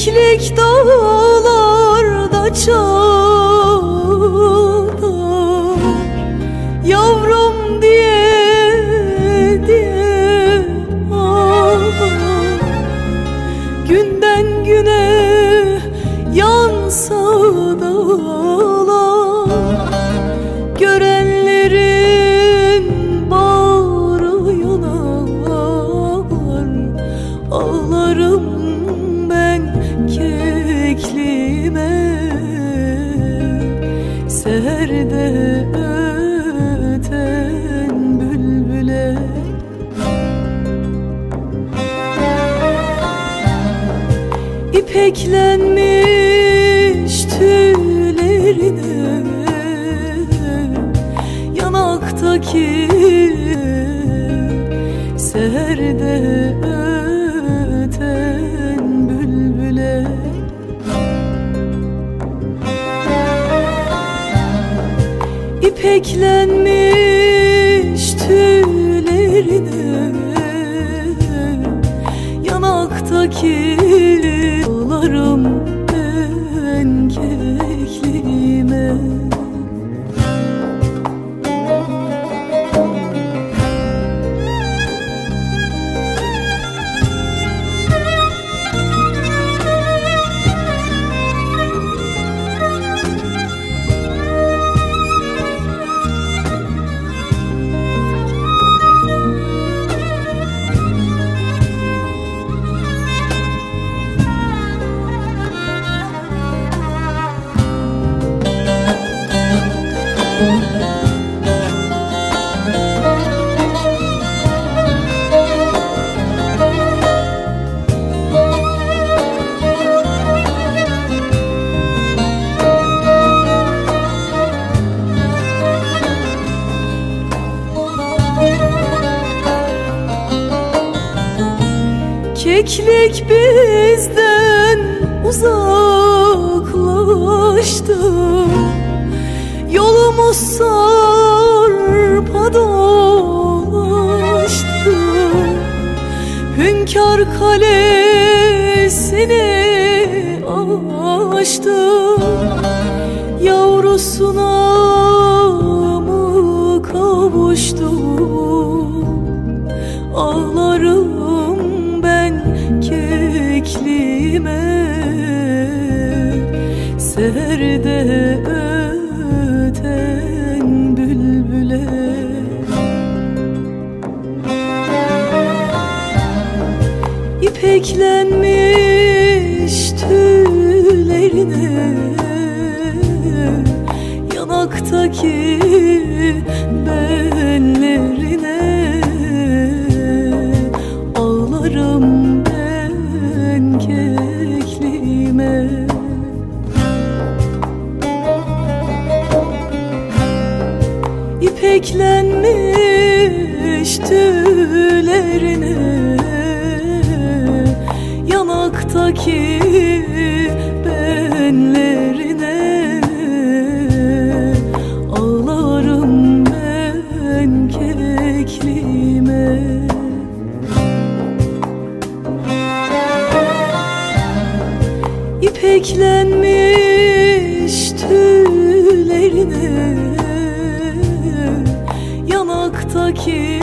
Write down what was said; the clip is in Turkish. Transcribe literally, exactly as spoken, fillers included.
Keklik dağlarda çalar, yavrum diye diye ağlar. Günden güne yansa dağlar, görenlerin bağrı yanar. Ağlarım ben kekliğime, seherde öten bülbüle. İpeklenmiş tüylerine, yanaktaki seherde öten bülbüle. İpeklenmiş tüylerine, yanaktaki ağlarım ben kekliğime. Keklik bizden uzaklaştı, yolumuz sarpa dolaştı. Hünkâr kalesini açtı, yavrusuna mı kavuştu? Ağlarım kekliğime, seherde öten bülbüle. İpeklenmiş tüylerine, yanaktaki benlerine. Ağlarım kekliğime. İpeklenmiş tüylerine, yanaktaki benlerine. Ağlarım ben kekliğime. İpeklenmiş tüylerine, yanaktaki